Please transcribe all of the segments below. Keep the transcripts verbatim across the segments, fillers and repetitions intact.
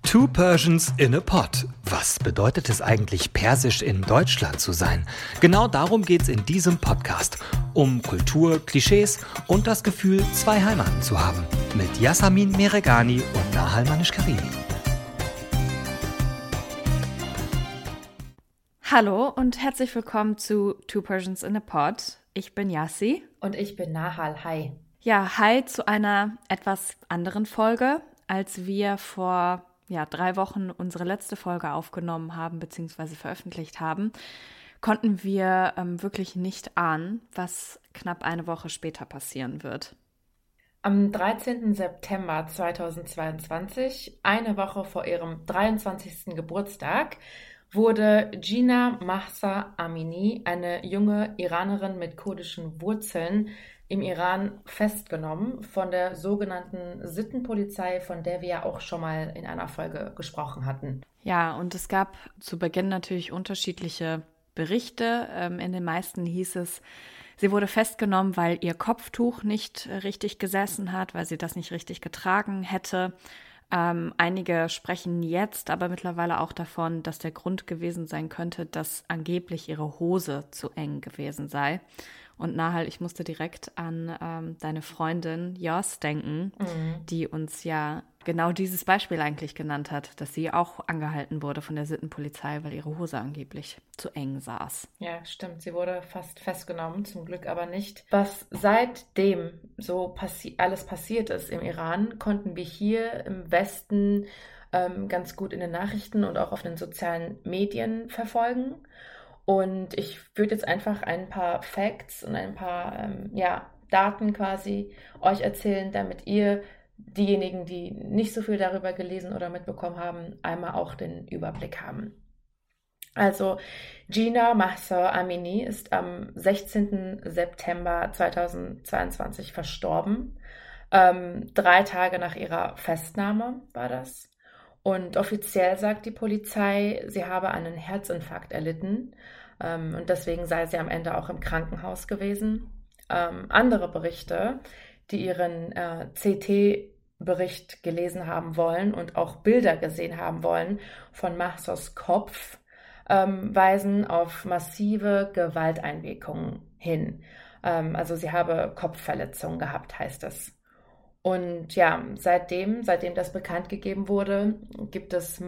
Two Persians in a Pod. Was bedeutet es eigentlich, persisch in Deutschland zu sein? Genau darum geht's in diesem Podcast. Um Kultur, Klischees und das Gefühl, zwei Heimaten zu haben. Mit Yasamin Meregani und Nahal Manish-Karimi. Hallo und herzlich willkommen zu Two Persians in a Pod. Ich bin Yassi. Und ich bin Nahal. Hi. Ja, hi zu einer etwas anderen Folge, als wir vor ja, drei Wochen unsere letzte Folge aufgenommen haben bzw. veröffentlicht haben, konnten wir ähm, wirklich nicht ahnen, was knapp eine Woche später passieren wird. Am dreizehnten September zweitausendzweiundzwanzig, eine Woche vor ihrem dreiundzwanzigsten Geburtstag, wurde Jina Mahsa Amini, eine junge Iranerin mit kurdischen Wurzeln, im Iran festgenommen von der sogenannten Sittenpolizei, von der wir ja auch schon mal in einer Folge gesprochen hatten. Ja, und es gab zu Beginn natürlich unterschiedliche Berichte. Ähm, in den meisten hieß es, sie wurde festgenommen, weil ihr Kopftuch nicht richtig gesessen hat, weil sie das nicht richtig getragen hätte. Ähm, einige sprechen jetzt aber mittlerweile auch davon, dass der Grund gewesen sein könnte, dass angeblich ihre Hose zu eng gewesen sei. Und Nahal, ich musste direkt an ähm, deine Freundin Jos denken, mhm. die uns ja genau dieses Beispiel eigentlich genannt hat, dass sie auch angehalten wurde von der Sittenpolizei, weil ihre Hose angeblich zu eng saß. Ja, stimmt. Sie wurde fast festgenommen, zum Glück aber nicht. Was seitdem so passi- alles passiert ist im Iran, konnten wir hier im Westen ähm, ganz gut in den Nachrichten und auch auf den sozialen Medien verfolgen. Und ich würde jetzt einfach ein paar Facts und ein paar ähm, ja, Daten quasi euch erzählen, damit ihr, diejenigen, die nicht so viel darüber gelesen oder mitbekommen haben, einmal auch den Überblick haben. Also Jina Mahsa Amini ist am sechzehnten September zweitausendzweiundzwanzig verstorben. Ähm, drei Tage nach ihrer Festnahme war das. Und offiziell sagt die Polizei, sie habe einen Herzinfarkt erlitten ähm, und deswegen sei sie am Ende auch im Krankenhaus gewesen. Ähm, andere Berichte, die ihren äh, C T-Bericht gelesen haben wollen und auch Bilder gesehen haben wollen von Mahsas Kopf, ähm, weisen auf massive Gewalteinwirkungen hin. Ähm, also sie habe Kopfverletzungen gehabt, heißt es. Und ja, seitdem, seitdem das bekannt gegeben wurde, gibt es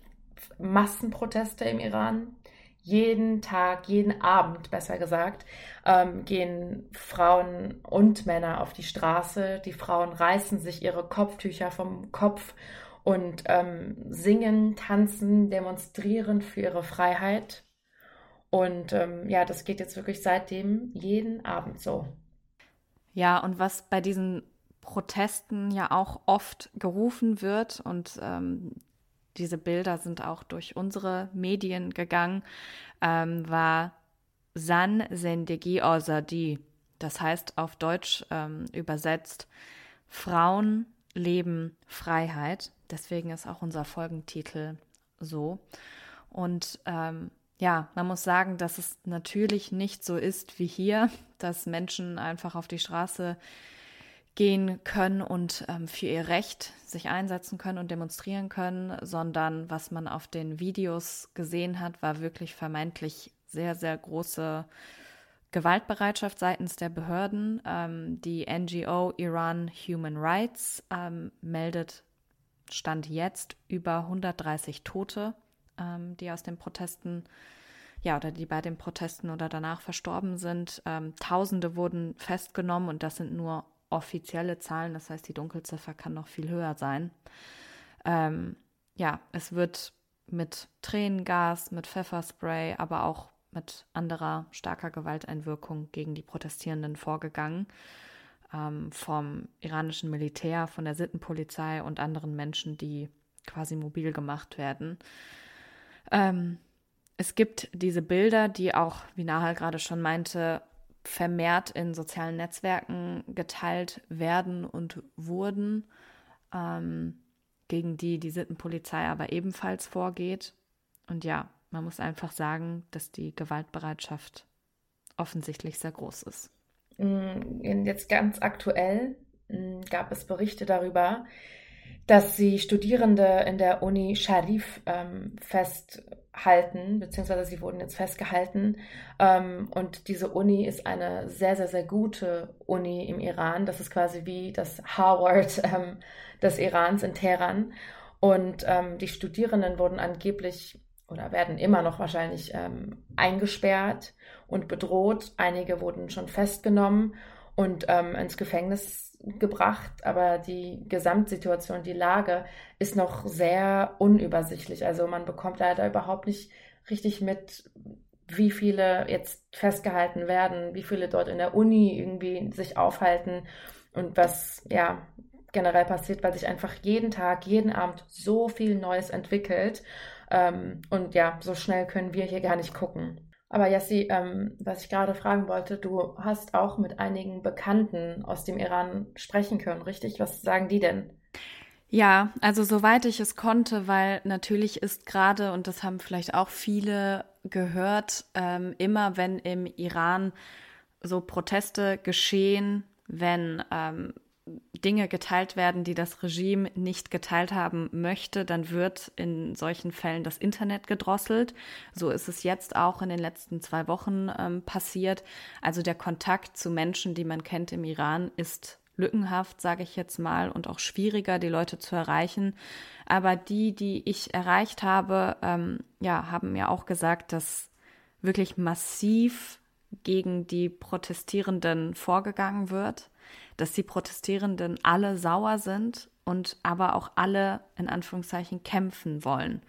Massenproteste im Iran. Jeden Tag, jeden Abend, besser gesagt, ähm, gehen Frauen und Männer auf die Straße. Die Frauen reißen sich ihre Kopftücher vom Kopf und ähm, singen, tanzen, demonstrieren für ihre Freiheit. Und ähm, ja, das geht jetzt wirklich seitdem jeden Abend so. Ja, und was bei diesen Protesten ja auch oft gerufen wird und ähm, diese Bilder sind auch durch unsere Medien gegangen, ähm, war Zan Zendegi Azadi. Das heißt auf Deutsch ähm, übersetzt Frauen leben Freiheit. Deswegen ist auch unser Folgentitel so. Und ähm, ja, man muss sagen, dass es natürlich nicht so ist wie hier, dass Menschen einfach auf die Straße gehen können und ähm, für ihr Recht sich einsetzen können und demonstrieren können, sondern was man auf den Videos gesehen hat, war wirklich vermeintlich sehr, sehr große Gewaltbereitschaft seitens der Behörden. Ähm, die N G O Iran Human Rights ähm, meldet Stand jetzt über hundertdreißig Tote, ähm, die aus den Protesten, ja, oder die bei den Protesten oder danach verstorben sind. Ähm, Tausende wurden festgenommen und das sind nur offizielle Zahlen, das heißt, die Dunkelziffer kann noch viel höher sein. Ähm, ja, es wird mit Tränengas, mit Pfefferspray, aber auch mit anderer starker Gewalteinwirkung gegen die Protestierenden vorgegangen. Ähm, vom iranischen Militär, von der Sittenpolizei und anderen Menschen, die quasi mobil gemacht werden. Ähm, es gibt diese Bilder, die auch, wie Nahal gerade schon meinte, vermehrt in sozialen Netzwerken geteilt werden und wurden, ähm, gegen die die Sittenpolizei aber ebenfalls vorgeht. Und ja, man muss einfach sagen, dass die Gewaltbereitschaft offensichtlich sehr groß ist. Jetzt ganz aktuell gab es Berichte darüber, dass sie Studierende in der Uni Sharif ähm, festhalten, beziehungsweise sie wurden jetzt festgehalten. Ähm, und diese Uni ist eine sehr, sehr, sehr gute Uni im Iran. Das ist quasi wie das Harvard ähm, des Irans in Teheran. Und ähm, die Studierenden wurden angeblich oder werden immer noch wahrscheinlich ähm, eingesperrt und bedroht. Einige wurden schon festgenommen und ähm, ins Gefängnis gebracht, aber die Gesamtsituation, die Lage ist noch sehr unübersichtlich. Also man bekommt leider überhaupt nicht richtig mit, wie viele jetzt festgehalten werden, wie viele dort in der Uni irgendwie sich aufhalten und was ja generell passiert, weil sich einfach jeden Tag, jeden Abend so viel Neues entwickelt. Ähm, und ja, so schnell können wir hier gar nicht gucken. Aber Yassi, ähm, was ich gerade fragen wollte, du hast auch mit einigen Bekannten aus dem Iran sprechen können, richtig? Was sagen die denn? Ja, also soweit ich es konnte, weil natürlich ist gerade, und das haben vielleicht auch viele gehört, ähm, immer wenn im Iran so Proteste geschehen, wenn ähm, Dinge geteilt werden, die das Regime nicht geteilt haben möchte, dann wird in solchen Fällen das Internet gedrosselt. So ist es jetzt auch in den letzten zwei Wochen ähm, passiert. Also der Kontakt zu Menschen, die man kennt im Iran, ist lückenhaft, sage ich jetzt mal, und auch schwieriger, die Leute zu erreichen. Aber die, die ich erreicht habe, ähm, ja, haben mir auch gesagt, dass wirklich massiv gegen die Protestierenden vorgegangen wird, dass die Protestierenden alle sauer sind und aber auch alle in Anführungszeichen kämpfen wollen.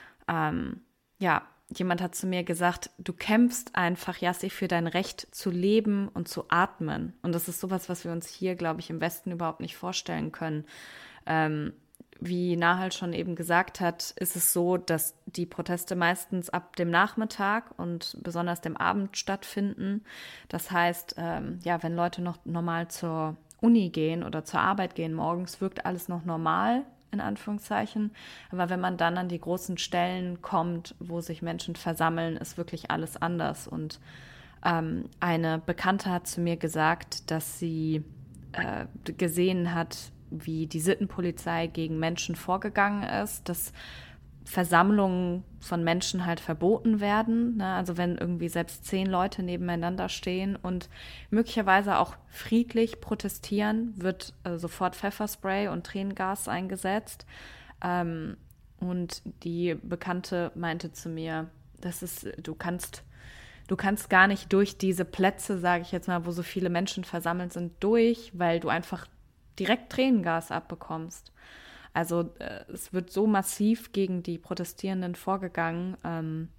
Ähm, ja, jemand hat zu mir gesagt, du kämpfst einfach, Yassi, für dein Recht zu leben und zu atmen. Und das ist sowas, was wir uns hier, glaube ich, im Westen überhaupt nicht vorstellen können. Ähm, wie Nahal schon eben gesagt hat, ist es so, dass die Proteste meistens ab dem Nachmittag und besonders dem Abend stattfinden. Das heißt, ähm, ja, wenn Leute noch normal zur Uni gehen oder zur Arbeit gehen morgens, wirkt alles noch normal, in Anführungszeichen. Aber wenn man dann an die großen Stellen kommt, wo sich Menschen versammeln, ist wirklich alles anders. Und ähm, eine Bekannte hat zu mir gesagt, dass sie äh, gesehen hat, wie die Sittenpolizei gegen Menschen vorgegangen ist, dass Versammlungen von Menschen halt verboten werden. Ne? Also wenn irgendwie selbst zehn Leute nebeneinander stehen und möglicherweise auch friedlich protestieren, wird äh, sofort Pfefferspray und Tränengas eingesetzt. Ähm, und die Bekannte meinte zu mir, das ist, du kannst Du kannst gar nicht durch diese Plätze, sage ich jetzt mal, wo so viele Menschen versammelt sind, durch, weil du einfach direkt Tränengas abbekommst. Also äh, es wird so massiv gegen die Protestierenden vorgegangen, ähm,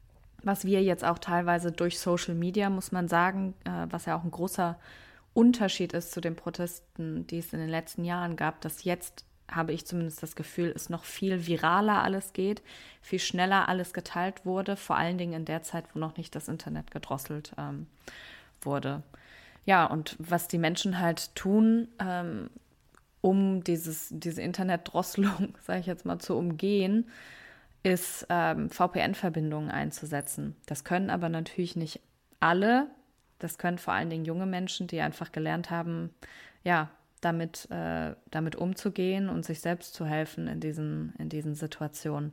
was wir jetzt auch teilweise durch Social Media, muss man sagen, äh, was ja auch ein großer Unterschied ist zu den Protesten, die es in den letzten Jahren gab, dass jetzt, habe ich zumindest das Gefühl, es noch viel viraler alles geht, viel schneller alles geteilt wurde, vor allen Dingen in der Zeit, wo noch nicht das Internet gedrosselt ähm, wurde. Ja, und was die Menschen halt tun, ähm, um dieses, diese Internetdrosselung, sage ich jetzt mal, zu umgehen, ist ähm, V P N-Verbindungen einzusetzen. Das können aber natürlich nicht alle. Das können vor allen Dingen junge Menschen, die einfach gelernt haben, ja, damit, äh, damit umzugehen und sich selbst zu helfen in diesen, in diesen Situationen.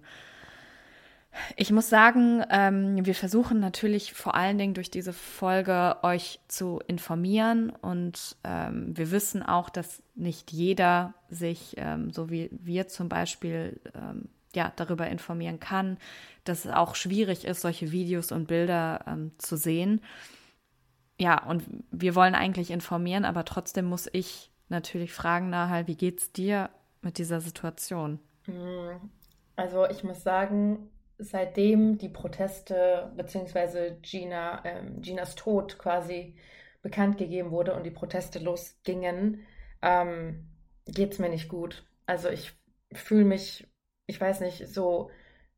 Ich muss sagen, ähm, wir versuchen natürlich vor allen Dingen durch diese Folge euch zu informieren und ähm, wir wissen auch, dass nicht jeder sich, ähm, so wie wir zum Beispiel, ähm, ja, darüber informieren kann, dass es auch schwierig ist, solche Videos und Bilder ähm, zu sehen. Ja, und wir wollen eigentlich informieren, aber trotzdem muss ich natürlich fragen, Nahal, wie geht's dir mit dieser Situation? Also ich muss sagen, seitdem die Proteste beziehungsweise Gina, ähm, Ginas Tod quasi bekannt gegeben wurde und die Proteste losgingen, ähm, geht es mir nicht gut. Also ich fühle mich, ich weiß nicht, so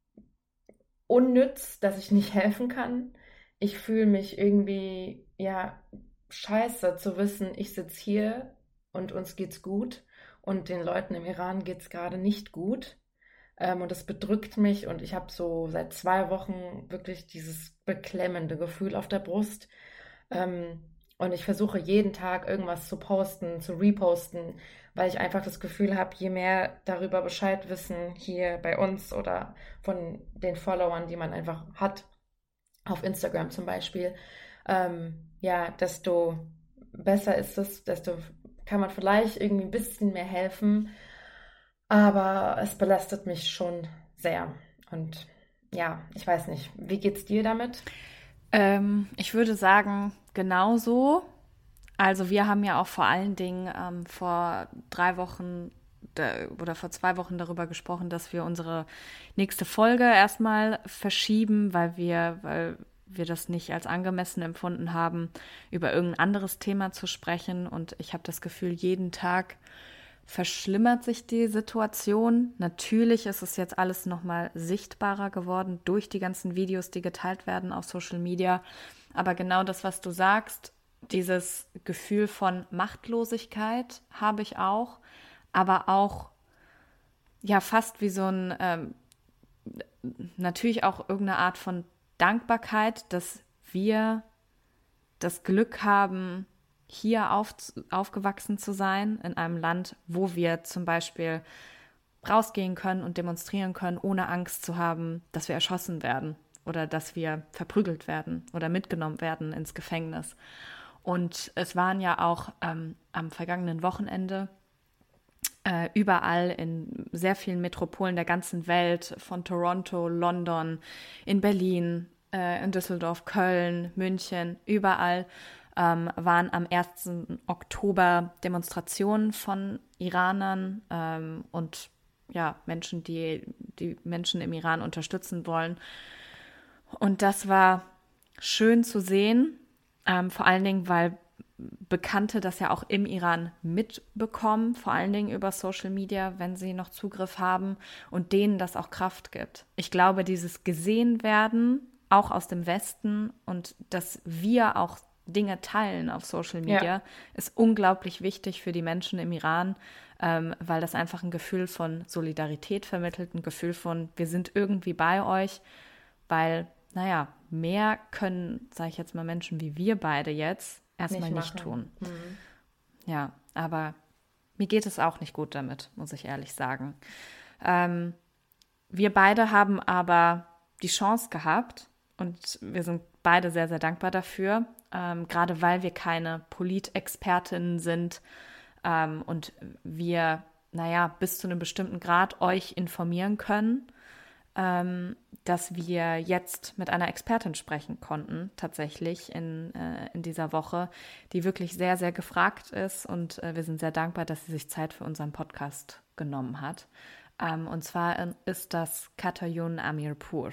unnütz, dass ich nicht helfen kann. Ich fühle mich irgendwie, ja, scheiße zu wissen, ich sitze hier und uns geht's gut und den Leuten im Iran geht's gerade nicht gut. Ähm, und das bedrückt mich und ich habe so seit zwei Wochen wirklich dieses beklemmende Gefühl auf der Brust. Ähm, und ich versuche jeden Tag irgendwas zu posten, zu reposten, weil ich einfach das Gefühl habe, je mehr darüber Bescheid wissen hier bei uns oder von den Followern, die man einfach hat, auf Instagram zum Beispiel, ähm, ja, desto besser ist es, desto kann man vielleicht irgendwie ein bisschen mehr helfen, aber es belastet mich schon sehr. Und ja, ich weiß nicht, wie geht's dir damit? Ähm, ich würde sagen, genauso. Also wir haben ja auch vor allen Dingen ähm, vor drei Wochen da, oder vor zwei Wochen darüber gesprochen, dass wir unsere nächste Folge erstmal verschieben, weil wir, weil wir das nicht als angemessen empfunden haben, über irgendein anderes Thema zu sprechen. Und ich habe das Gefühl, jeden Tag verschlimmert sich die Situation. Natürlich ist es jetzt alles nochmal sichtbarer geworden durch die ganzen Videos, die geteilt werden auf Social Media. Aber genau das, was du sagst, dieses Gefühl von Machtlosigkeit habe ich auch, aber auch ja fast wie so ein, ähm, natürlich auch irgendeine Art von Dankbarkeit, dass wir das Glück haben, hier auf, aufgewachsen zu sein, in einem Land, wo wir zum Beispiel rausgehen können und demonstrieren können, ohne Angst zu haben, dass wir erschossen werden oder dass wir verprügelt werden oder mitgenommen werden ins Gefängnis. Und es waren ja auch ähm, am vergangenen Wochenende äh, überall in sehr vielen Metropolen der ganzen Welt, von Toronto, London, in Berlin, äh, in Düsseldorf, Köln, München, überall ähm, waren am ersten Oktober Demonstrationen von Iranern ähm, und ja, Menschen, die die Menschen im Iran unterstützen wollen. Und das war schön zu sehen. Ähm, vor allen Dingen, weil Bekannte das ja auch im Iran mitbekommen, vor allen Dingen über Social Media, wenn sie noch Zugriff haben und denen das auch Kraft gibt. Ich glaube, dieses Gesehen-Werden, auch aus dem Westen und dass wir auch Dinge teilen auf Social Media, ja, ist unglaublich wichtig für die Menschen im Iran, ähm, weil das einfach ein Gefühl von Solidarität vermittelt, ein Gefühl von, wir sind irgendwie bei euch, weil naja, mehr können, sage ich jetzt mal, Menschen wie wir beide jetzt erstmal nicht, nicht tun. Mhm. Ja, aber mir geht es auch nicht gut damit, muss ich ehrlich sagen. Ähm, wir beide haben aber die Chance gehabt und wir sind beide sehr, sehr dankbar dafür, ähm, gerade weil wir keine Politexpertinnen sind ähm, und wir, naja, bis zu einem bestimmten Grad euch informieren können, ähm, dass wir jetzt mit einer Expertin sprechen konnten, tatsächlich in, äh, in dieser Woche, die wirklich sehr, sehr gefragt ist und äh, wir sind sehr dankbar, dass sie sich Zeit für unseren Podcast genommen hat. Ähm, und zwar ist das Katayun Amirpour.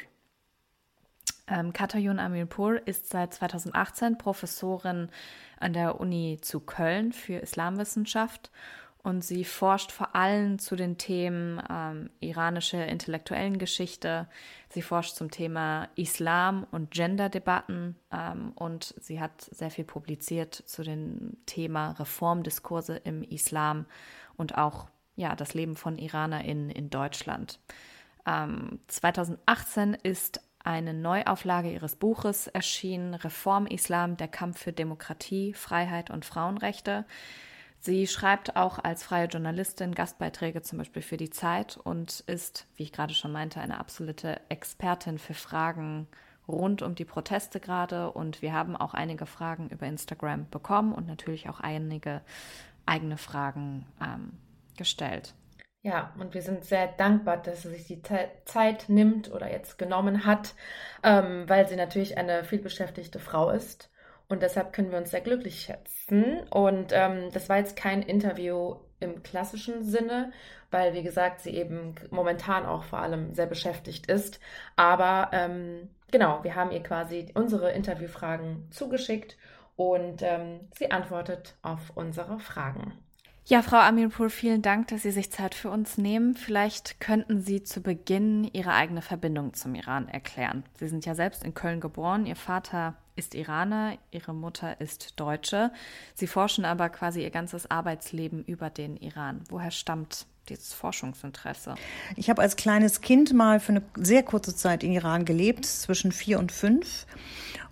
Ähm, Katayun Amirpour ist seit zweitausendachtzehn Professorin an der Uni zu Köln für Islamwissenschaft. Und sie forscht vor allem zu den Themen ähm, iranische intellektuellen Geschichte. Sie forscht zum Thema Islam und Gender-Debatten ähm, und sie hat sehr viel publiziert zu dem Thema Reformdiskurse im Islam und auch ja, das Leben von IranerInnen in Deutschland. Ähm, zweitausendachtzehn ist eine Neuauflage ihres Buches erschienen, Reform Islam, der Kampf für Demokratie, Freiheit und Frauenrechte. Sie schreibt auch als freie Journalistin Gastbeiträge zum Beispiel für die Zeit und ist, wie ich gerade schon meinte, eine absolute Expertin für Fragen rund um die Proteste gerade. Und wir haben auch einige Fragen über Instagram bekommen und natürlich auch einige eigene Fragen ähm, gestellt. Ja, und wir sind sehr dankbar, dass sie sich die Te- Zeit nimmt oder jetzt genommen hat, ähm, weil sie natürlich eine vielbeschäftigte Frau ist. Und deshalb können wir uns sehr glücklich schätzen. Und ähm, das war jetzt kein Interview im klassischen Sinne, weil, wie gesagt, sie eben momentan auch vor allem sehr beschäftigt ist. Aber ähm, genau, wir haben ihr quasi unsere Interviewfragen zugeschickt und ähm, sie antwortet auf unsere Fragen. Ja, Frau Amirpour, vielen Dank, dass Sie sich Zeit für uns nehmen. Vielleicht könnten Sie zu Beginn Ihre eigene Verbindung zum Iran erklären. Sie sind ja selbst in Köln geboren. Ihr Vater ist Iraner, Ihre Mutter ist Deutsche. Sie forschen aber quasi Ihr ganzes Arbeitsleben über den Iran. Woher stammt dieses Forschungsinteresse? Ich habe als kleines Kind mal für eine sehr kurze Zeit in Iran gelebt, zwischen vier und fünf.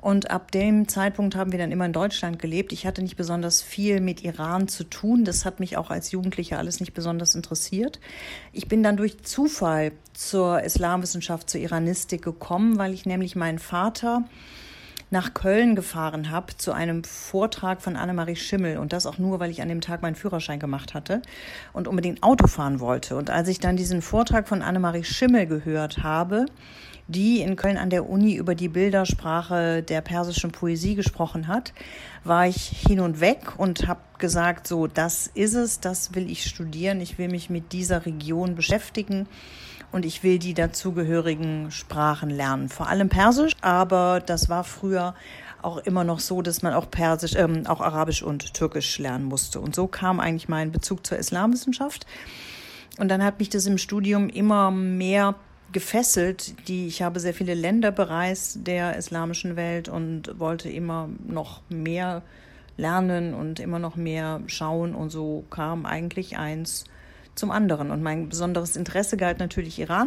Und ab dem Zeitpunkt haben wir dann immer in Deutschland gelebt. Ich hatte nicht besonders viel mit Iran zu tun. Das hat mich auch als Jugendliche alles nicht besonders interessiert. Ich bin dann durch Zufall zur Islamwissenschaft, zur Iranistik gekommen, weil ich nämlich meinen Vater nach Köln gefahren habe zu einem Vortrag von Annemarie Schimmel. Und das auch nur, weil ich an dem Tag meinen Führerschein gemacht hatte und unbedingt Auto fahren wollte. Und als ich dann diesen Vortrag von Annemarie Schimmel gehört habe, die in Köln an der Uni über die Bildersprache der persischen Poesie gesprochen hat, war ich hin und weg und habe gesagt, so, das ist es, das will ich studieren, ich will mich mit dieser Region beschäftigen und ich will die dazugehörigen Sprachen lernen, vor allem Persisch, aber das war früher auch immer noch so, dass man auch Persisch, ähm, auch Arabisch und Türkisch lernen musste. Und so kam eigentlich mein Bezug zur Islamwissenschaft. Und dann hat mich das im Studium immer mehr gefesselt. Die, ich habe sehr viele Länder bereist der islamischen Welt und wollte immer noch mehr lernen und immer noch mehr schauen. Und so kam eigentlich eins zum anderen. Und mein besonderes Interesse galt natürlich Iran.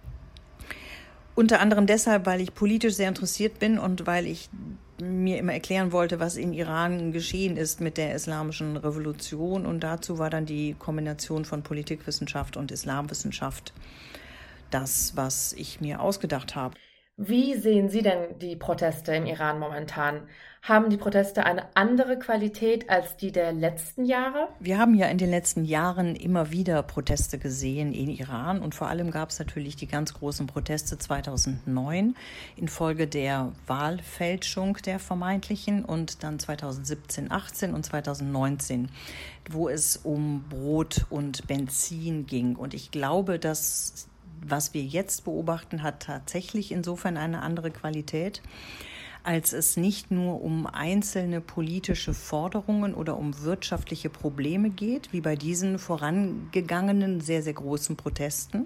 Unter anderem deshalb, weil ich politisch sehr interessiert bin und weil ich mir immer erklären wollte, was in Iran geschehen ist mit der islamischen Revolution. Und dazu war dann die Kombination von Politikwissenschaft und Islamwissenschaft das, was ich mir ausgedacht habe. Wie sehen Sie denn die Proteste im Iran momentan? Haben die Proteste eine andere Qualität als die der letzten Jahre? Wir haben ja in den letzten Jahren immer wieder Proteste gesehen in Iran und vor allem gab es natürlich die ganz großen Proteste zweitausendneun infolge der Wahlfälschung der vermeintlichen und dann zweitausendsiebzehn, achtzehn und zweitausendneunzehn, wo es um Brot und Benzin ging. Und ich glaube, dass was wir jetzt beobachten, hat tatsächlich insofern eine andere Qualität, als es nicht nur um einzelne politische Forderungen oder um wirtschaftliche Probleme geht, wie bei diesen vorangegangenen, sehr, sehr großen Protesten,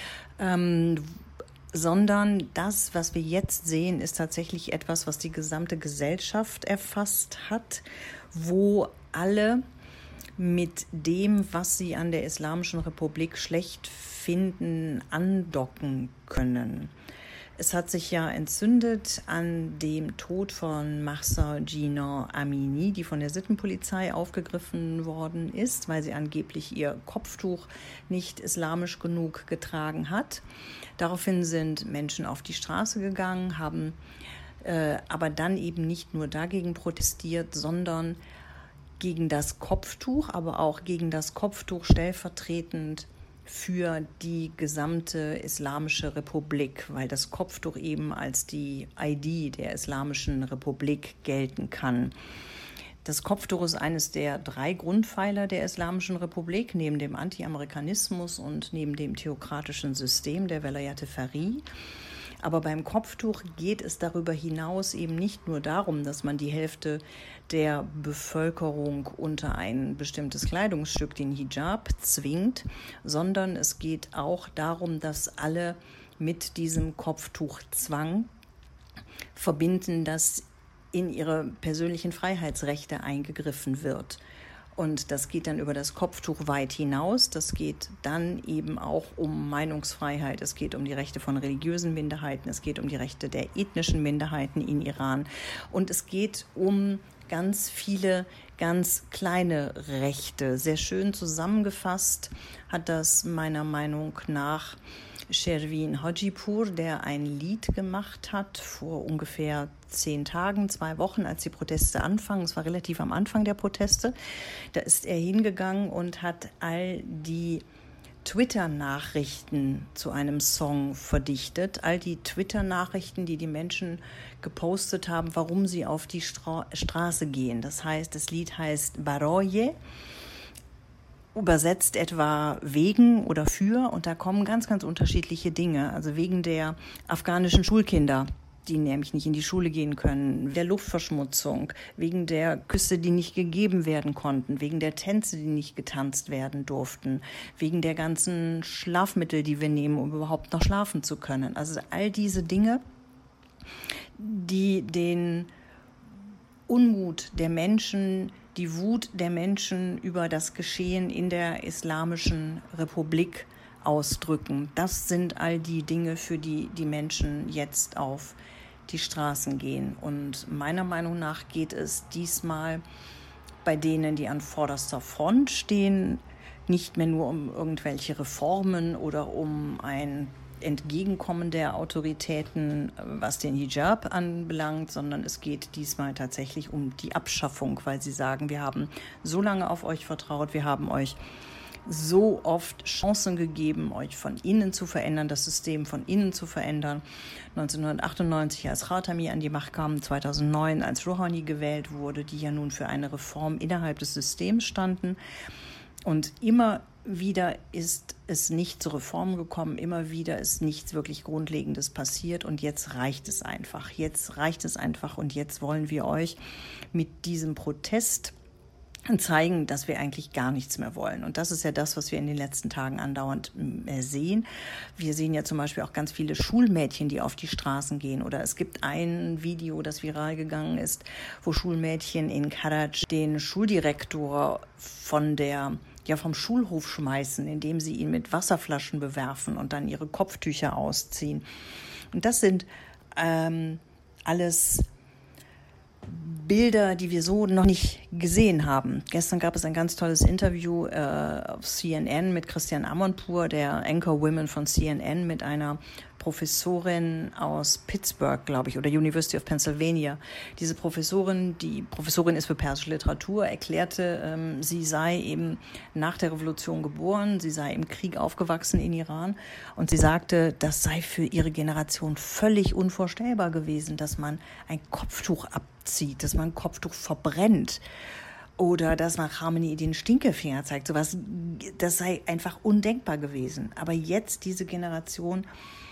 ähm, sondern das, was wir jetzt sehen, ist tatsächlich etwas, was die gesamte Gesellschaft erfasst hat, wo alle mit dem, was sie an der Islamischen Republik schlecht finden, andocken können. Es hat sich ja entzündet an dem Tod von Mahsa Jina Amini, die von der Sittenpolizei aufgegriffen worden ist, weil sie angeblich ihr Kopftuch nicht islamisch genug getragen hat. Daraufhin sind Menschen auf die Straße gegangen, haben äh, aber dann eben nicht nur dagegen protestiert, sondern gegen das Kopftuch, aber auch gegen das Kopftuch stellvertretend für die gesamte Islamische Republik, weil das Kopftuch eben als die I D der Islamischen Republik gelten kann. Das Kopftuch ist eines der drei Grundpfeiler der Islamischen Republik, neben dem Anti-Amerikanismus und neben dem theokratischen System der Velayat-e-Faqih. Aber beim Kopftuch geht es darüber hinaus eben nicht nur darum, dass man die Hälfte der Bevölkerung unter ein bestimmtes Kleidungsstück, den Hijab, zwingt, sondern es geht auch darum, dass alle mit diesem Kopftuchzwang verbinden, dass in ihre persönlichen Freiheitsrechte eingegriffen wird. Und das geht dann über das Kopftuch weit hinaus. Das geht dann eben auch um Meinungsfreiheit. Es geht um die Rechte von religiösen Minderheiten. Es geht um die Rechte der ethnischen Minderheiten in Iran. Und es geht um ganz viele ganz kleine Rechte. Sehr schön zusammengefasst hat das meiner Meinung nach Shervin Hajipur, der ein Lied gemacht hat vor ungefähr zehn Tagen, zwei Wochen, als die Proteste anfangen. Es war relativ am Anfang der Proteste. Da ist er hingegangen und hat all die Twitter-Nachrichten zu einem Song verdichtet. All die Twitter-Nachrichten, die die Menschen gepostet haben, warum sie auf die Stra- Straße gehen. Das heißt, das Lied heißt Baroye, übersetzt etwa wegen oder für, und da kommen ganz, ganz unterschiedliche Dinge. Also wegen der afghanischen Schulkinder, die nämlich nicht in die Schule gehen können, der Luftverschmutzung, wegen der Küsse, die nicht gegeben werden konnten, wegen der Tänze, die nicht getanzt werden durften, wegen der ganzen Schlafmittel, die wir nehmen, um überhaupt noch schlafen zu können. Also all diese Dinge, die den Unmut der Menschen, die Wut der Menschen über das Geschehen in der Islamischen Republik ausdrücken. Das sind all die Dinge, für die die Menschen jetzt auf die Straßen gehen. Und meiner Meinung nach geht es diesmal bei denen, die an vorderster Front stehen, nicht mehr nur um irgendwelche Reformen oder um ein Entgegenkommen der Autoritäten, was den Hijab anbelangt, sondern es geht diesmal tatsächlich um die Abschaffung, weil sie sagen, wir haben so lange auf euch vertraut, wir haben euch so oft Chancen gegeben, euch von innen zu verändern, das System von innen zu verändern. neunzehnhundertachtundneunzig, als Khatami an die Macht kam, zweitausendneun, als Rouhani gewählt wurde, die ja nun für eine Reform innerhalb des Systems standen. Und immer wieder ist es nicht zur Reform gekommen, immer wieder ist nichts wirklich Grundlegendes passiert und jetzt reicht es einfach. Jetzt reicht es einfach und jetzt wollen wir euch mit diesem Protest zeigen, dass wir eigentlich gar nichts mehr wollen. Und das ist ja das, was wir in den letzten Tagen andauernd sehen. Wir sehen ja zum Beispiel auch ganz viele Schulmädchen, die auf die Straßen gehen. Oder es gibt ein Video, das viral gegangen ist, wo Schulmädchen in Karaj den Schuldirektor von der ja vom Schulhof schmeißen, indem sie ihn mit Wasserflaschen bewerfen und dann ihre Kopftücher ausziehen. Und das sind ähm, alles Bilder, die wir so noch nicht gesehen haben. Gestern gab es ein ganz tolles Interview äh, auf C N N mit Christiane Amanpour, der Anchor Women von C N N, mit einer Professorin aus Pittsburgh, glaube ich, oder University of Pennsylvania. Diese Professorin, die Professorin ist für persische Literatur, erklärte, ähm, sie sei eben nach der Revolution geboren, sie sei im Krieg aufgewachsen in Iran und sie sagte, das sei für ihre Generation völlig unvorstellbar gewesen, dass man ein Kopftuch abzieht, dass man ein Kopftuch verbrennt oder dass man Khamenei den Stinkefinger zeigt. Sowas, das sei einfach undenkbar gewesen. Aber jetzt diese Generation,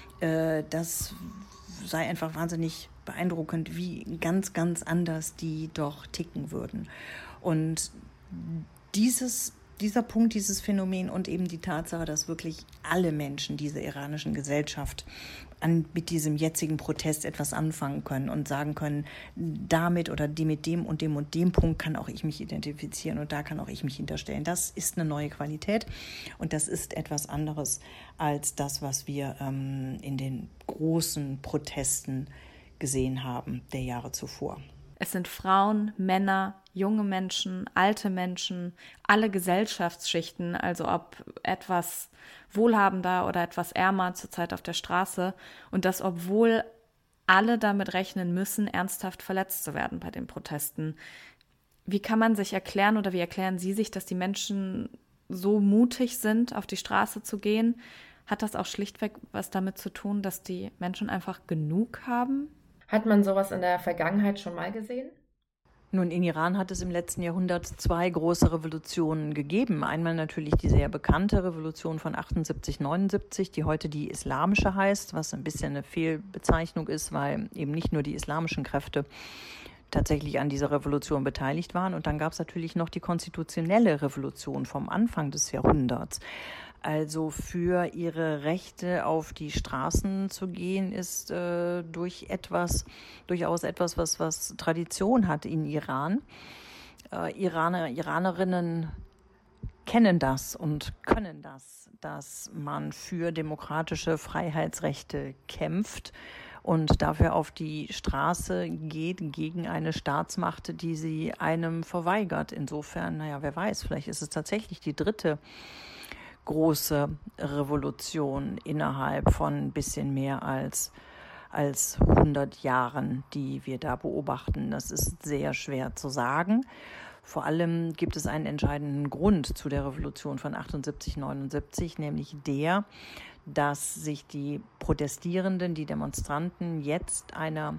das sei einfach wahnsinnig beeindruckend, wie ganz, ganz anders die doch ticken würden. Und dieses, dieser Punkt, dieses Phänomen und eben die Tatsache, dass wirklich alle Menschen dieser iranischen Gesellschaft an, mit diesem jetzigen Protest etwas anfangen können und sagen können, damit oder die mit dem und dem und dem Punkt kann auch ich mich identifizieren und da kann auch ich mich hinterstellen. Das ist eine neue Qualität und das ist etwas anderes als das, was wir ähm, in den großen Protesten gesehen haben der Jahre zuvor. Es sind Frauen, Männer, junge Menschen, alte Menschen, alle Gesellschaftsschichten, also ob etwas wohlhabender oder etwas ärmer zurzeit auf der Straße. Und das, obwohl alle damit rechnen müssen, ernsthaft verletzt zu werden bei den Protesten. Wie kann man sich erklären oder wie erklären Sie sich, dass die Menschen so mutig sind, auf die Straße zu gehen? Hat das auch schlichtweg was damit zu tun, dass die Menschen einfach genug haben? Hat man sowas in der Vergangenheit schon mal gesehen? Nun, in Iran hat es im letzten Jahrhundert zwei große Revolutionen gegeben. Einmal natürlich die sehr bekannte Revolution von achtundsiebzig neunundsiebzig, die heute die islamische heißt, was ein bisschen eine Fehlbezeichnung ist, weil eben nicht nur die islamischen Kräfte tatsächlich an dieser Revolution beteiligt waren. Und dann gab es natürlich noch die konstitutionelle Revolution vom Anfang des Jahrhunderts. Also für ihre Rechte auf die Straßen zu gehen, ist äh, durch etwas, durchaus etwas, was, was Tradition hat in Iran. Äh, Iraner, Iranerinnen kennen das und können das, dass man für demokratische Freiheitsrechte kämpft und dafür auf die Straße geht gegen eine Staatsmacht, die sie einem verweigert. Insofern, naja, wer weiß, vielleicht ist es tatsächlich die dritte große Revolution innerhalb von ein bisschen mehr als, als hundert Jahren, die wir da beobachten. Das ist sehr schwer zu sagen. Vor allem gibt es einen entscheidenden Grund zu der Revolution von achtundsiebzig neunundsiebzig, nämlich der, dass sich die Protestierenden, die Demonstranten jetzt einer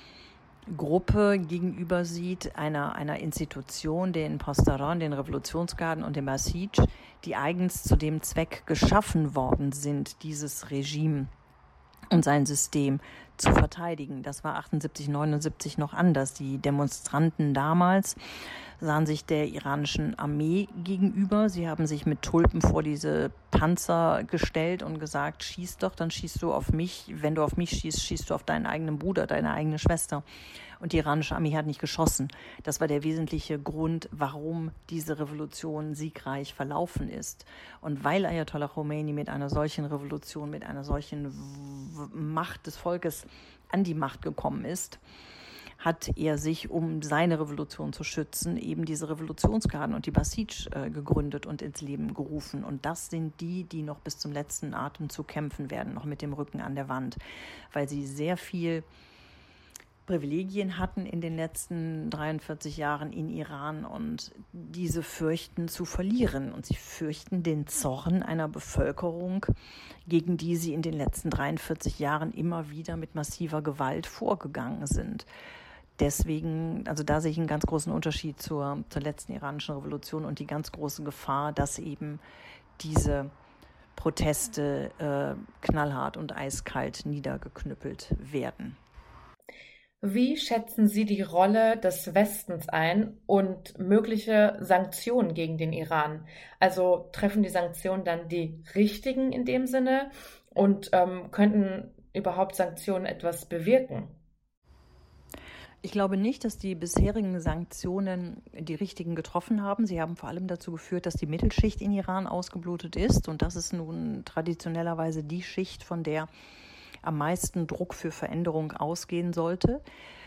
Gruppe gegenüber sieht, einer, einer Institution, den Pasdaran, den Revolutionsgarden und dem Basij, die eigens zu dem Zweck geschaffen worden sind, dieses Regime und sein System zu verteidigen. Das war achtundsiebzig neunundsiebzig noch anders. Die Demonstranten damals sahen sich der iranischen Armee gegenüber. Sie haben sich mit Tulpen vor diese Panzer gestellt und gesagt, schieß doch, dann schießt du auf mich. Wenn du auf mich schießt, schießt du auf deinen eigenen Bruder, deine eigene Schwester. Und die iranische Armee hat nicht geschossen. Das war der wesentliche Grund, warum diese Revolution siegreich verlaufen ist. Und weil Ayatollah Khomeini mit einer solchen Revolution, mit einer solchen Macht des Volkes Regimes an die Macht gekommen ist, hat er sich, um seine Revolution zu schützen, eben diese Revolutionsgarden und die Basij äh, gegründet und ins Leben gerufen. Und das sind die, die noch bis zum letzten Atemzug kämpfen werden, noch mit dem Rücken an der Wand, weil sie sehr viel Privilegien hatten in den letzten dreiundvierzig Jahren in Iran und diese fürchten zu verlieren. Und sie fürchten den Zorn einer Bevölkerung, gegen die sie in den letzten dreiundvierzig Jahren immer wieder mit massiver Gewalt vorgegangen sind. Deswegen, also da sehe ich einen ganz großen Unterschied zur, zur letzten iranischen Revolution und die ganz große Gefahr, dass eben diese Proteste äh, knallhart und eiskalt niedergeknüppelt werden. Wie schätzen Sie die Rolle des Westens ein und mögliche Sanktionen gegen den Iran? Also treffen die Sanktionen dann die richtigen in dem Sinne und ähm, könnten überhaupt Sanktionen etwas bewirken? Ich glaube nicht, dass die bisherigen Sanktionen die richtigen getroffen haben. Sie haben vor allem dazu geführt, dass die Mittelschicht in Iran ausgeblutet ist. Und das ist nun traditionellerweise die Schicht, von der am meisten Druck für Veränderung ausgehen sollte.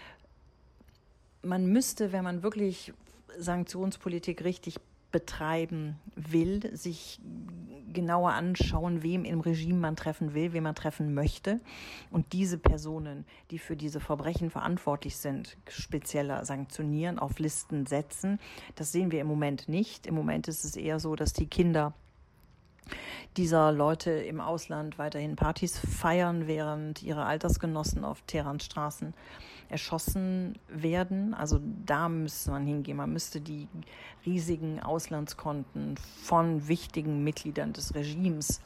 Man müsste, wenn man wirklich Sanktionspolitik richtig betreiben will, sich genauer anschauen, wem im Regime man treffen will, wen man treffen möchte und diese Personen, die für diese Verbrechen verantwortlich sind, spezieller sanktionieren, auf Listen setzen. Das sehen wir im Moment nicht. Im Moment ist es eher so, dass die Kinder dieser Leute im Ausland weiterhin Partys feiern, während ihre Altersgenossen auf Teherans Straßen erschossen werden. Also da müsste man hingehen. Man müsste die riesigen Auslandskonten von wichtigen Mitgliedern des Regimes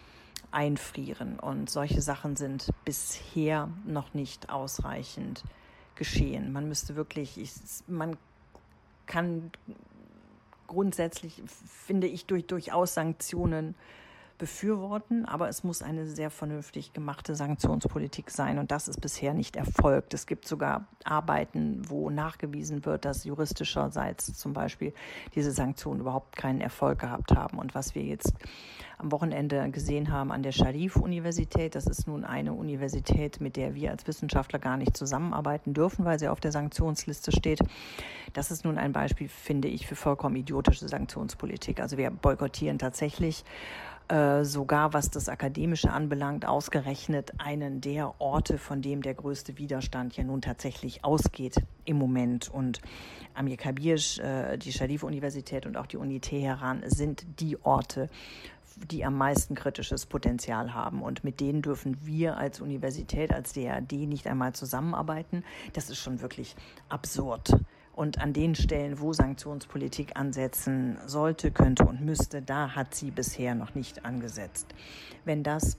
einfrieren. Und solche Sachen sind bisher noch nicht ausreichend geschehen. Man müsste wirklich, ich, man kann grundsätzlich, finde ich, durch, durchaus Sanktionen befürworten, aber es muss eine sehr vernünftig gemachte Sanktionspolitik sein und das ist bisher nicht erfolgt. Es gibt sogar Arbeiten, wo nachgewiesen wird, dass juristischerseits zum Beispiel diese Sanktionen überhaupt keinen Erfolg gehabt haben. Und was wir jetzt am Wochenende gesehen haben an der Sharif-Universität, das ist nun eine Universität, mit der wir als Wissenschaftler gar nicht zusammenarbeiten dürfen, weil sie auf der Sanktionsliste steht. Das ist nun ein Beispiel, finde ich, für vollkommen idiotische Sanktionspolitik. Also wir boykottieren tatsächlich sogar was das Akademische anbelangt, ausgerechnet einen der Orte, von dem der größte Widerstand ja nun tatsächlich ausgeht im Moment. Und Amir Kabir, die Sharif-Universität und auch die Uni Teheran sind die Orte, die am meisten kritisches Potenzial haben. Und mit denen dürfen wir als Universität, als D R D nicht einmal zusammenarbeiten. Das ist schon wirklich absurd. Und an den Stellen, wo Sanktionspolitik ansetzen sollte, könnte und müsste, da hat sie bisher noch nicht angesetzt. Wenn das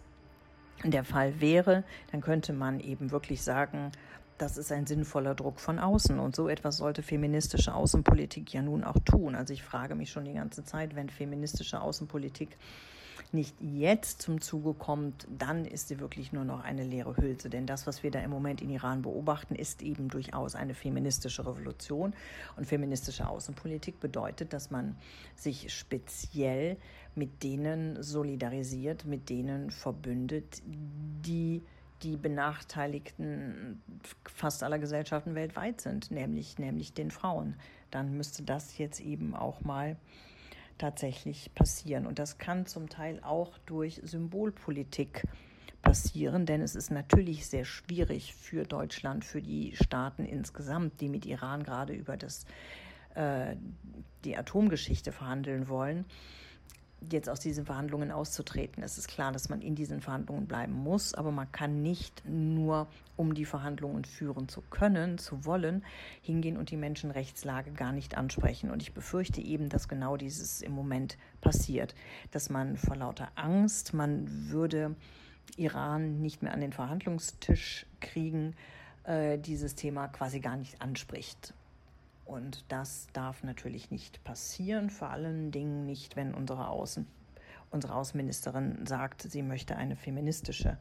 der Fall wäre, dann könnte man eben wirklich sagen, das ist ein sinnvoller Druck von außen. Und so etwas sollte feministische Außenpolitik ja nun auch tun. Also ich frage mich schon die ganze Zeit, wenn feministische Außenpolitik nicht jetzt zum Zuge kommt, dann ist sie wirklich nur noch eine leere Hülse. Denn das, was wir da im Moment in Iran beobachten, ist eben durchaus eine feministische Revolution. Und feministische Außenpolitik bedeutet, dass man sich speziell mit denen solidarisiert, mit denen verbündet, die die Benachteiligten fast aller Gesellschaften weltweit sind, nämlich, nämlich den Frauen. Dann müsste das jetzt eben auch mal tatsächlich passieren. Und das kann zum Teil auch durch Symbolpolitik passieren, denn es ist natürlich sehr schwierig für Deutschland, für die Staaten insgesamt, die mit Iran gerade über das, äh, die Atomgeschichte verhandeln wollen, jetzt aus diesen Verhandlungen auszutreten. Es ist klar, dass man in diesen Verhandlungen bleiben muss, aber man kann nicht nur, um die Verhandlungen führen zu können, zu wollen, hingehen und die Menschenrechtslage gar nicht ansprechen. Und ich befürchte eben, dass genau dieses im Moment passiert, dass man vor lauter Angst, man würde Iran nicht mehr an den Verhandlungstisch kriegen, äh, dieses Thema quasi gar nicht anspricht. Und das darf natürlich nicht passieren, vor allen Dingen nicht, wenn unsere, Außen, unsere Außenministerin sagt, sie möchte eine feministische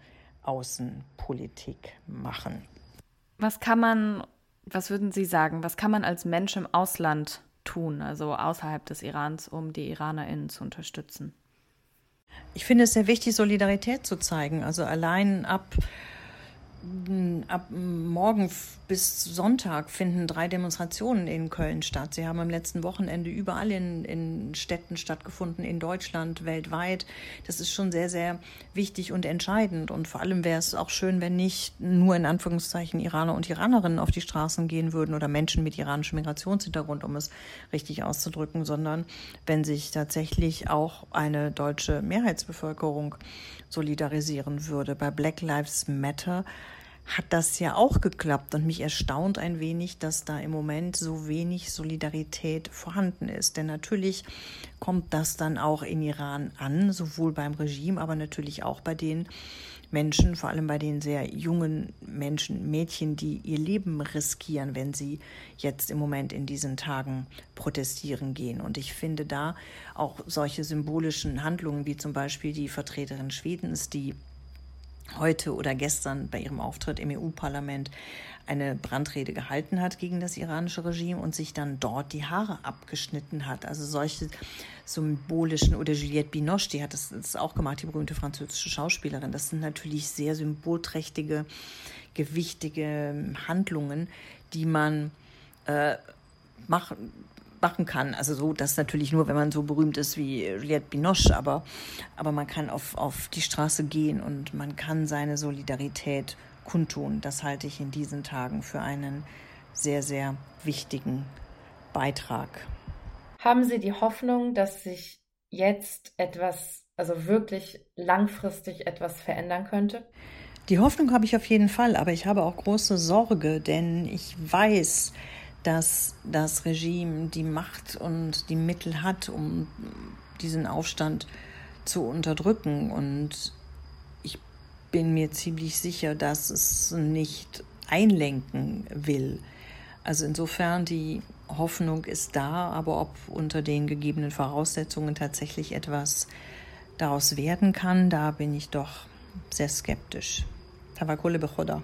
Außenpolitik machen. Was kann man, was würden Sie sagen, was kann man als Mensch im Ausland tun, also außerhalb des Irans, um die IranerInnen zu unterstützen? Ich finde es sehr wichtig, Solidarität zu zeigen. Also allein ab Ab morgen bis Sonntag finden drei Demonstrationen in Köln statt. Sie haben am letzten Wochenende überall in, in Städten stattgefunden, in Deutschland, weltweit. Das ist schon sehr, sehr wichtig und entscheidend. Und vor allem wäre es auch schön, wenn nicht nur in Anführungszeichen Iraner und Iranerinnen auf die Straßen gehen würden oder Menschen mit iranischem Migrationshintergrund, um es richtig auszudrücken, sondern wenn sich tatsächlich auch eine deutsche Mehrheitsbevölkerung solidarisieren würde. Bei Black Lives Matter hat das ja auch geklappt und mich erstaunt ein wenig, dass da im Moment so wenig Solidarität vorhanden ist. Denn natürlich kommt das dann auch in Iran an, sowohl beim Regime, aber natürlich auch bei den Menschen, vor allem bei den sehr jungen Menschen, Mädchen, die ihr Leben riskieren, wenn sie jetzt im Moment in diesen Tagen protestieren gehen. Und ich finde da auch solche symbolischen Handlungen, wie zum Beispiel die Vertreterin Schwedens, die heute oder gestern bei ihrem Auftritt im E U-Parlament eine Brandrede gehalten hat gegen das iranische Regime und sich dann dort die Haare abgeschnitten hat. Also solche symbolischen, oder Juliette Binoche, die hat das, das auch gemacht, die berühmte französische Schauspielerin. Das sind natürlich sehr symbolträchtige, gewichtige Handlungen, die man äh, machen machen kann. Also so, das natürlich nur, wenn man so berühmt ist wie Juliette Binoche, aber, aber man kann auf, auf die Straße gehen und man kann seine Solidarität kundtun. Das halte ich in diesen Tagen für einen sehr, sehr wichtigen Beitrag. Haben Sie die Hoffnung, dass sich jetzt etwas, also wirklich langfristig etwas verändern könnte? Die Hoffnung habe ich auf jeden Fall, aber ich habe auch große Sorge, denn ich weiß, dass das Regime die Macht und die Mittel hat, um diesen Aufstand zu unterdrücken. Und ich bin mir ziemlich sicher, dass es nicht einlenken will. Also insofern, die Hoffnung ist da, aber ob unter den gegebenen Voraussetzungen tatsächlich etwas daraus werden kann, da bin ich doch sehr skeptisch. Tawakkul bechoda.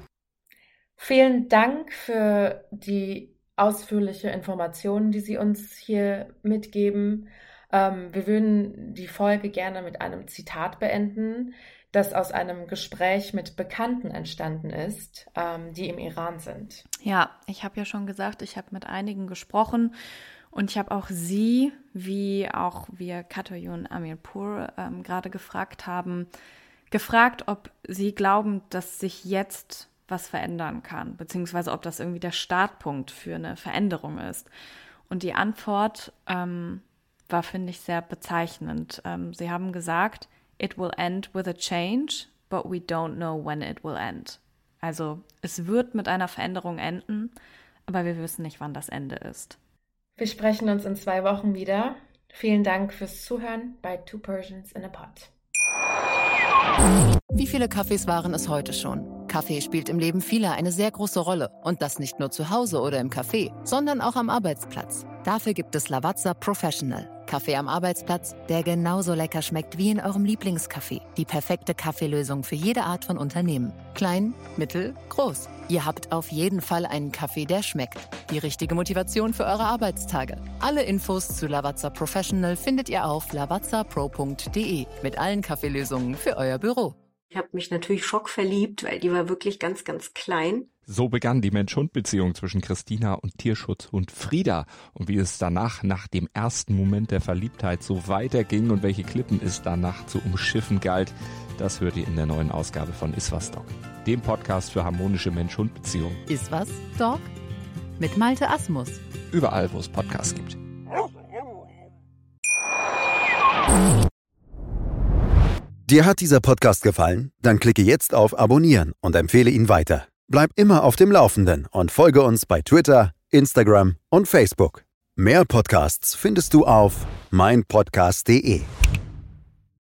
Vielen Dank für die ausführliche Informationen, die Sie uns hier mitgeben. Ähm, wir würden die Folge gerne mit einem Zitat beenden, das aus einem Gespräch mit Bekannten entstanden ist, ähm, die im Iran sind. Ja, ich habe ja schon gesagt, ich habe mit einigen gesprochen und ich habe auch Sie, wie auch wir Katoyun Amirpour ähm, gerade gefragt haben, gefragt, ob Sie glauben, dass sich jetzt was verändern kann, beziehungsweise ob das irgendwie der Startpunkt für eine Veränderung ist. Und die Antwort ähm, war, finde ich, sehr bezeichnend. Ähm, sie haben gesagt, it will end with a change, but we don't know when it will end. Also es wird mit einer Veränderung enden, aber wir wissen nicht, wann das Ende ist. Wir sprechen uns in zwei Wochen wieder. Vielen Dank fürs Zuhören bei Two Persians in a Pot. Wie viele Kaffees waren es heute schon? Kaffee spielt im Leben vieler eine sehr große Rolle. Und das nicht nur zu Hause oder im Café, sondern auch am Arbeitsplatz. Dafür gibt es Lavazza Professional. Kaffee am Arbeitsplatz, der genauso lecker schmeckt wie in eurem Lieblingscafé. Die perfekte Kaffeelösung für jede Art von Unternehmen. Klein, mittel, groß. Ihr habt auf jeden Fall einen Kaffee, der schmeckt. Die richtige Motivation für eure Arbeitstage. Alle Infos zu Lavazza Professional findet ihr auf lavazza pro punkt de mit allen Kaffeelösungen für euer Büro. Ich habe mich natürlich schockverliebt, weil die war wirklich ganz, ganz klein. So begann die Mensch-Hund-Beziehung zwischen Christina und Tierschutzhund Frieda. Und wie es danach, nach dem ersten Moment der Verliebtheit, so weiterging und welche Klippen es danach zu umschiffen galt, das hört ihr in der neuen Ausgabe von Iswas Dog, dem Podcast für harmonische Mensch-Hund-Beziehungen. Iswas Dog? Mit Malte Asmus. Überall, wo es Podcasts gibt. Dir hat dieser Podcast gefallen? Dann klicke jetzt auf Abonnieren und empfehle ihn weiter. Bleib immer auf dem Laufenden und folge uns bei Twitter, Instagram und Facebook. Mehr Podcasts findest du auf meinpodcast punkt de.